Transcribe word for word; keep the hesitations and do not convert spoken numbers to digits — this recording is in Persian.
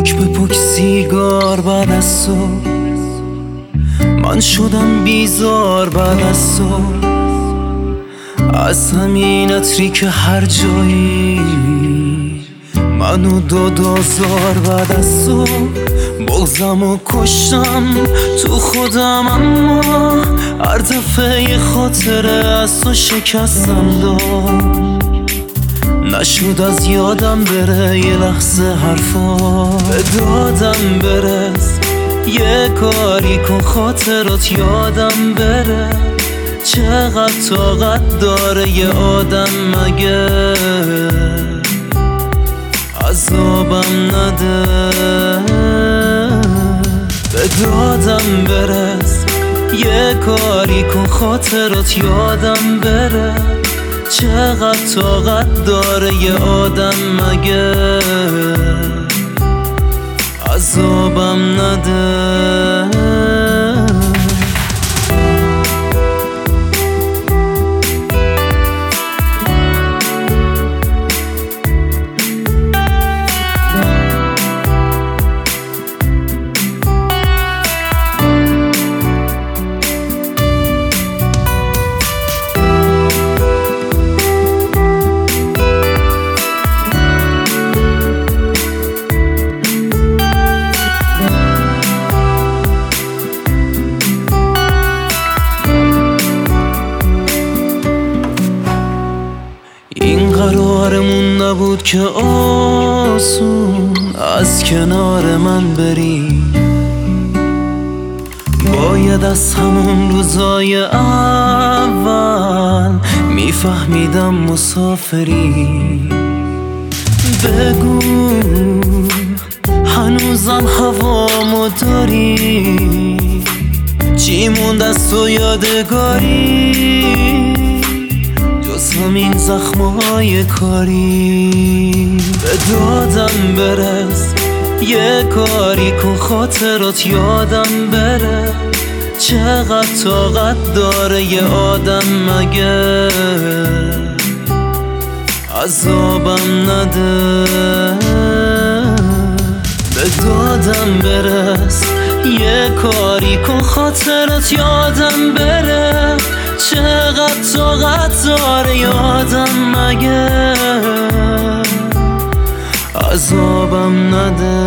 پک به پک سیگار بعد از صبح، من شدم بیزار بعد از صبح. از همین عطری که هر جایی منو داد آزار بعد از صبح. بغضمو کشتم تو خودم، اما هر دفعه خاطره از تو شکستم داد. نشد از یادم بره یه لحظه حرفا، به دادم برس یه کاری کن خاطرات یادم بره. چقدر طاقت داره یه آدم مگه عذابم نده. به دادم برس یه کاری کن خاطرات یادم بره. چقدر طاقت داره یه آدم مگه عذابم نده. این قرارمون نبود که آسون از کنار من بری. باید از همون روزای اول میفهمیدم مسافری. بگو هنوزم هوامو داری؟ چی موند از تو یادگاری جز همین زخمای کاری؟ به دادم برس یه کاری کن خاطرات یادم بره. چقدر طاقت داره یه آدم مگه عذابم نده. به دادم برس یه کاری کن خاطرات یادم بره. چقدر طاقت داره یادم مگه عذابم نده.